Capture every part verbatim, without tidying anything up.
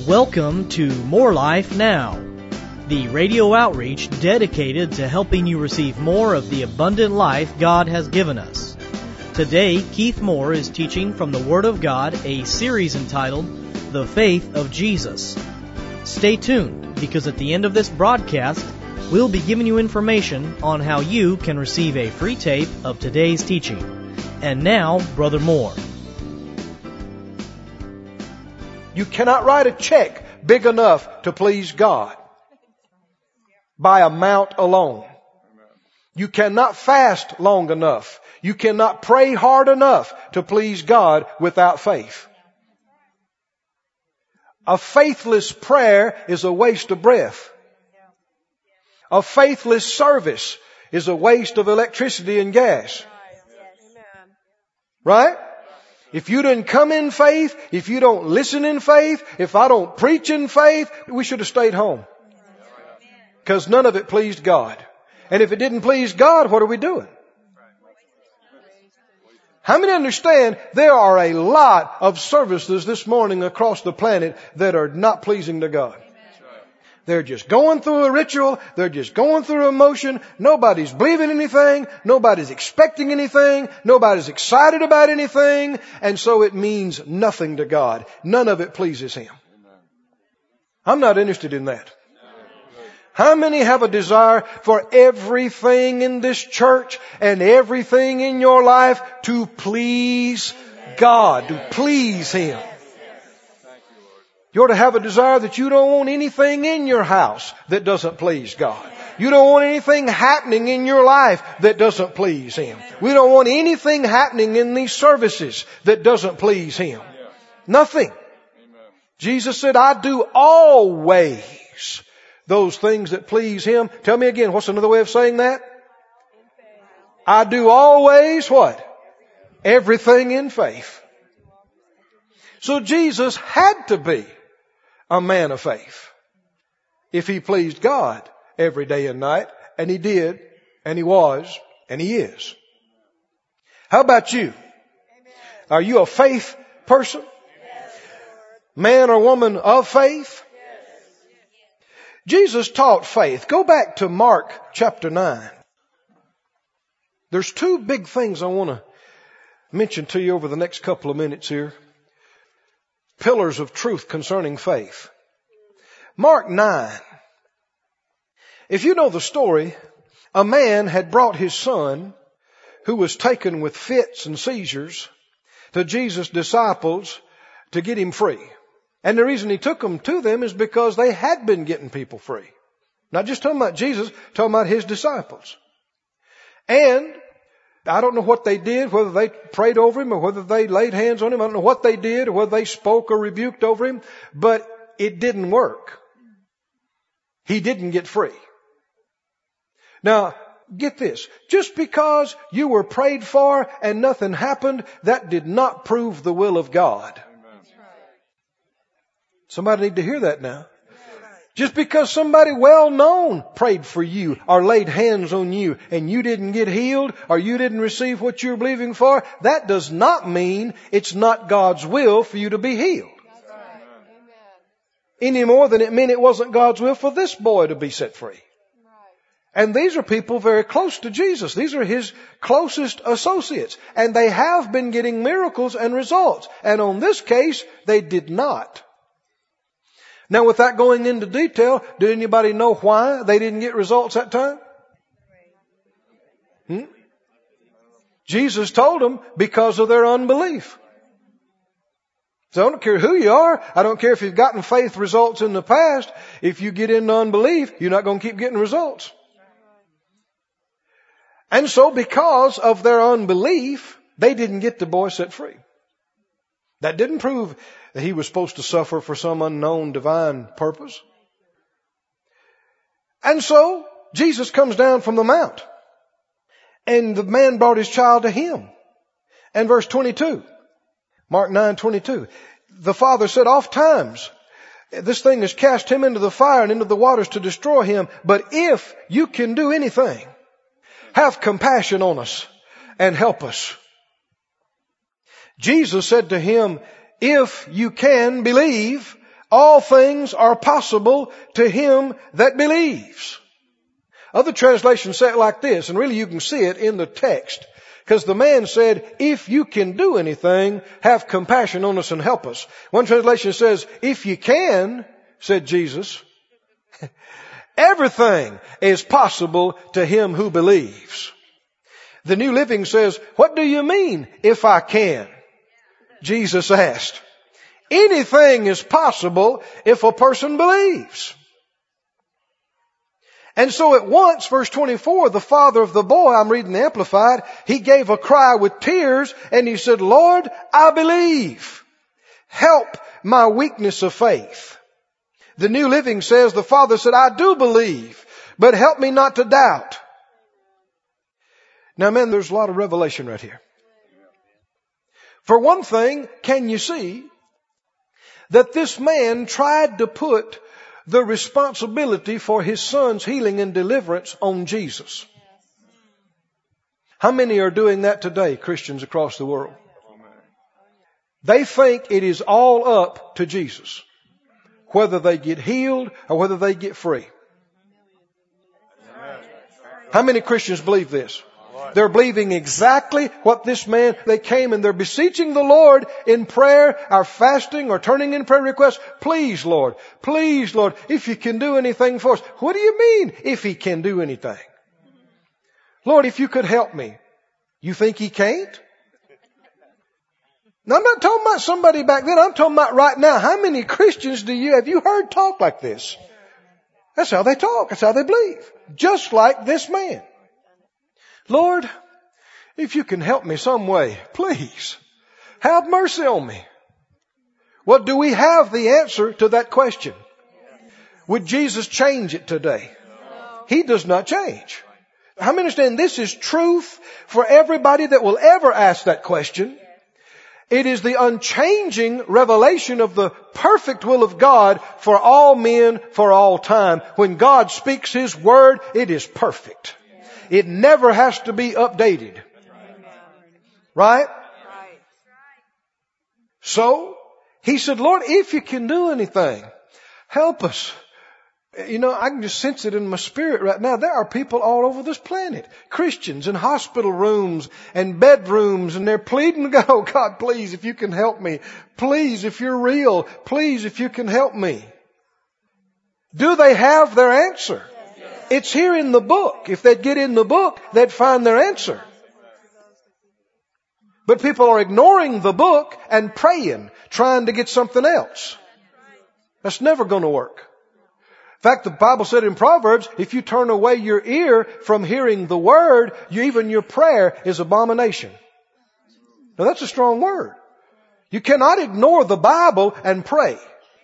Welcome to More Life Now, the radio outreach dedicated to helping you receive more of the abundant life God has given us. Today, Keith Moore is teaching from the Word of God, a series entitled The Faith of Jesus. Stay tuned, because at the end of this broadcast, we'll be giving you information on how you can receive a free tape of today's teaching. And now, Brother Moore. You cannot write a check big enough to please God by amount alone. You cannot fast long enough. You cannot pray hard enough to please God without faith. A faithless prayer is a waste of breath. A faithless service is a waste of electricity and gas. Right? If you didn't come in faith, if you don't listen in faith, if I don't preach in faith, we should have stayed home. Because none of it pleased God. And if it didn't please God, what are we doing? How many understand there are a lot of services this morning across the planet that are not pleasing to God? They're just going through a ritual. They're just going through a motion. Nobody's believing anything. Nobody's expecting anything. Nobody's excited about anything. And so it means nothing to God. None of it pleases Him. I'm not interested in that. How many have a desire for everything in this church and everything in your life to please God, to please Him? You ought to have a desire that you don't want anything in your house that doesn't please God. You don't want anything happening in your life that doesn't please Him. We don't want anything happening in these services that doesn't please Him. Nothing. Jesus said, I do always those things that please Him. Tell me again, what's another way of saying that? I do always what? Everything in faith. So Jesus had to be a man of faith if He pleased God every day and night. And He did, and He was, and He is. How about you? Are you a faith person? Man or woman of faith? Jesus taught faith. Go back to Mark chapter nine. There's two big things I want to mention to you over the next couple of minutes here. Pillars of truth concerning faith. Mark nine. If you know the story, a man had brought his son, who was taken with fits and seizures, to Jesus' disciples to get him free. And the reason he took them to them is because they had been getting people free. Not just talking about Jesus, talking about His disciples. And I don't know what they did, whether they prayed over him or whether they laid hands on him. I don't know what they did or whether they spoke or rebuked over him, but it didn't work. He didn't get free. Now, get this. Just because you were prayed for and nothing happened, that did not prove the will of God. Somebody need to hear that now. Just because somebody well known prayed for you or laid hands on you and you didn't get healed or you didn't receive what you were believing for, that does not mean it's not God's will for you to be healed. Any more than it meant it wasn't God's will for this boy to be set free. And these are people very close to Jesus. These are His closest associates. And they have been getting miracles and results. And on this case, they did not. Now, without going into detail, did anybody know why they didn't get results that time? Hmm? Jesus told them because of their unbelief. So I don't care who you are. I don't care if you've gotten faith results in the past. If you get into unbelief, you're not going to keep getting results. And so because of their unbelief, they didn't get the boy set free. That didn't prove that he was supposed to suffer for some unknown divine purpose. And so Jesus comes down from the mount. And the man brought his child to Him. And verse twenty-two. Mark nine twenty-two. The father said, oft times this thing has cast him into the fire and into the waters to destroy him. But if you can do anything, have compassion on us and help us. Jesus said to him, if you can believe, All things are possible to him that believes. Other translations say it like this, and really you can see it in the text. Because the man said, if you can do anything, have compassion on us and help us. One translation says, if you can, said Jesus, everything is possible to him who believes. The New Living says, what do you mean, if I can? Jesus asked. Anything is possible if a person believes. And so at once, verse twenty-four, the father of the boy, I'm reading the Amplified, he gave a cry with tears and he said, Lord, I believe. Help my weakness of faith. The New Living says, the father said, I do believe, but help me not to doubt. Now, man, there's a lot of revelation right here. For one thing, can you see that this man tried to put the responsibility for his son's healing and deliverance on Jesus? How many are doing that today, Christians across the world? They think it is all up to Jesus, whether they get healed or whether they get free. How many Christians believe this? They're believing exactly what this man, they came and they're beseeching the Lord in prayer, or fasting, or turning in prayer requests. Please, Lord, please, Lord, if you can do anything for us. What do you mean, if he can do anything? Lord, if you could help me. You think he can't? Now, I'm not talking about somebody back then. I'm talking about right now. How many Christians do you, have you heard talk like this? That's how they talk. That's how they believe. Just like this man. Lord, if you can help me some way, please, have mercy on me. Well, do we have the answer to that question? Would Jesus change it today? He does not change. How many understand this is truth for everybody that will ever ask that question? It is the unchanging revelation of the perfect will of God for all men, for all time. When God speaks His word, it is perfect. It never has to be updated. Right? So, he said, Lord, if you can do anything, help us. You know, I can just sense it in my spirit right now. There are people all over this planet, Christians in hospital rooms and bedrooms, and they're pleading to go, God, please, if you can help me. Please, if you're real, please, if you can help me. Do they have their answer? It's here in the book. If they'd get in the book, they'd find their answer. But people are ignoring the book and praying, trying to get something else. That's never going to work. In fact, the Bible said in Proverbs, if you turn away your ear from hearing the word, you, even your prayer is abomination. Now that's a strong word. You cannot ignore the Bible and pray.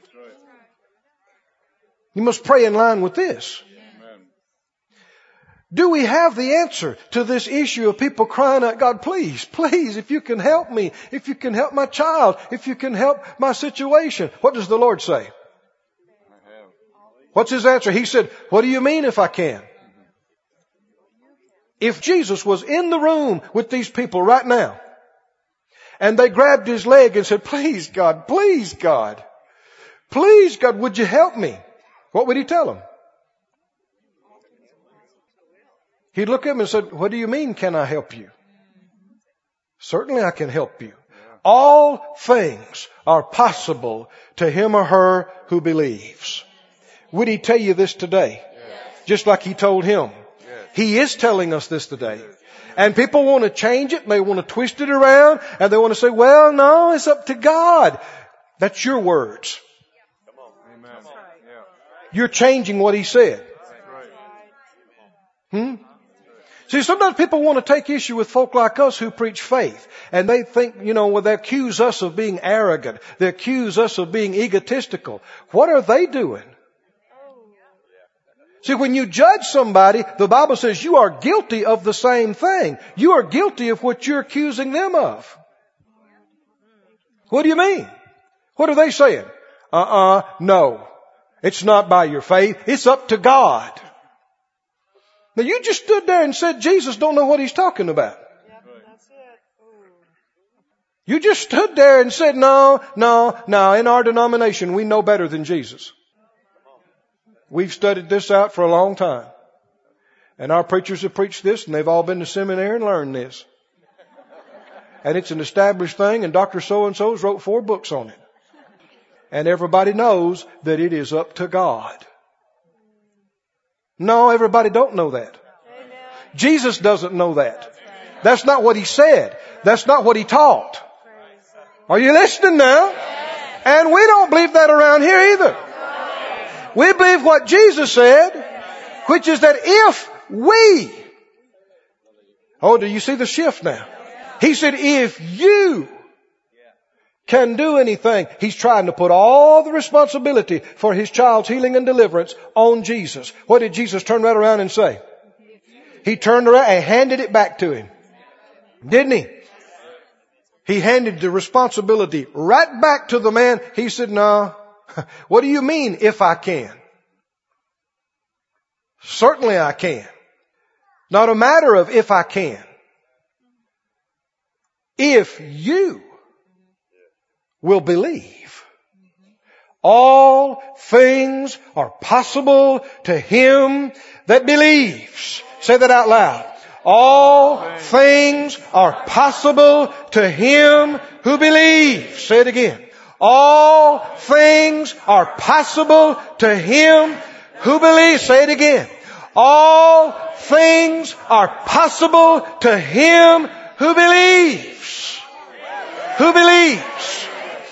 You must pray in line with this. Do we have the answer to this issue of people crying out, God, please, please, if you can help me, if you can help my child, if you can help my situation? What does the Lord say? What's His answer? He said, what do you mean if I can? If Jesus was in the room with these people right now, and they grabbed His leg and said, please, God, please, God, please, God, would you help me? What would He tell them? He'd look at him and said, what do you mean, can I help you? Certainly I can help you. All things are possible to him or her who believes. Would He tell you this today? Yes. Just like He told him. Yes. He is telling us this today. Yes. And people want to change it and they want to twist it around and they want to say, well, no, it's up to God. That's your words. Come on. Amen. You're changing what He said. Hmm? See, sometimes people want to take issue with folk like us who preach faith. And they think, you know, well, they accuse us of being arrogant. They accuse us of being egotistical. What are they doing? See, when you judge somebody, the Bible says you are guilty of the same thing. You are guilty of what you're accusing them of. What do you mean? What are they saying? Uh-uh, no. It's not by your faith. It's up to God. Now you just stood there and said Jesus don't know what He's talking about. You just stood there and said, no, no, no, in our denomination we know better than Jesus. We've studied this out for a long time. And our preachers have preached this, and they've all been to seminary and learned this. And it's an established thing, and Doctor So-and-so's wrote four books on it. And everybody knows that it is up to God. No, everybody don't know that. Jesus doesn't know that. That's not what He said. That's not what He taught. Are you listening now? And we don't believe that around here either. We believe what Jesus said, which is that if we... Oh, do you see the shift now? He said, if you can do anything, He's trying to put all the responsibility for His child's healing and deliverance on Jesus. What did Jesus turn right around and say? He turned around and handed it back to him. Didn't He? He handed the responsibility right back to the man. He said, no. What do you mean, if I can? Certainly I can. Not a matter of if I can. If you will believe, all things are possible to him that believes. Say that out loud. All things are possible to him who believes. Say it again. All things are possible to him who believes. Say it again. All things are possible to him who believes. Who believes.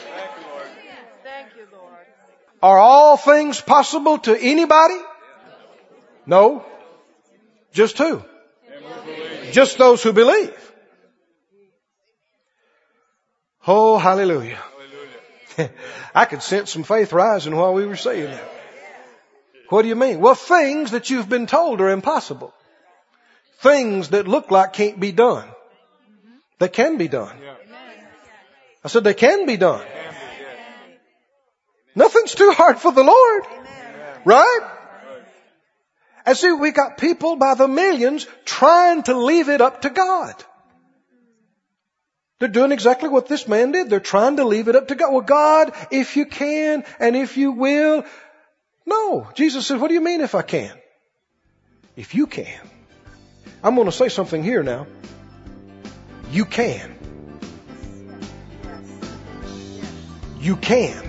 Are all things possible to anybody? No. Just who? Just those who believe. Oh, hallelujah. I could sense some faith rising while we were saying that. What do you mean? Well, things that you've been told are impossible. Things that look like can't be done. They can be done. I said they can be done. Nothing's too hard for the Lord. Right? And see, we got people by the millions trying to leave it up to God. They're doing exactly what this man did. They're trying to leave it up to God. Well, God, if you can and if you will. No. Jesus said, what do you mean if I can? If you can. I'm going to say something here now. You can. You can.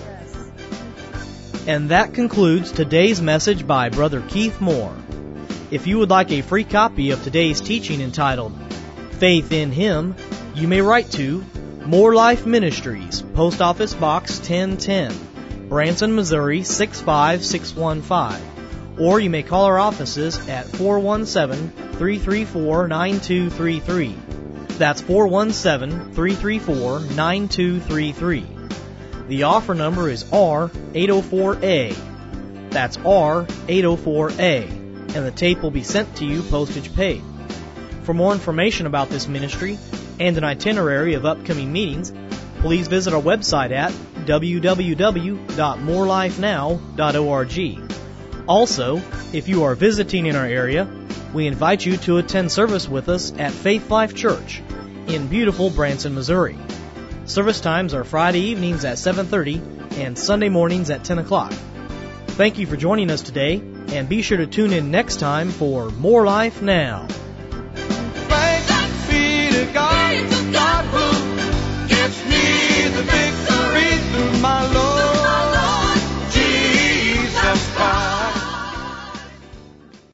And that concludes today's message by Brother Keith Moore. If you would like a free copy of today's teaching entitled Faith in Him, you may write to More Life Ministries, Post Office Box ten ten, Branson, Missouri six five six one five. Or you may call our offices at four one seven, three three four, nine two three three. That's four one seven, three three four, nine two three three. The offer number is R eight oh four A. That's R eight oh four A, and the tape will be sent to you postage paid. For more information about this ministry and an itinerary of upcoming meetings, please visit our website at w w w dot more life now dot org. Also, if you are visiting in our area, we invite you to attend service with us at Faith Life Church in beautiful Branson, Missouri. Service times are Friday evenings at seven thirty and Sunday mornings at ten o'clock. Thank you for joining us today, and be sure to tune in next time for More Life Now.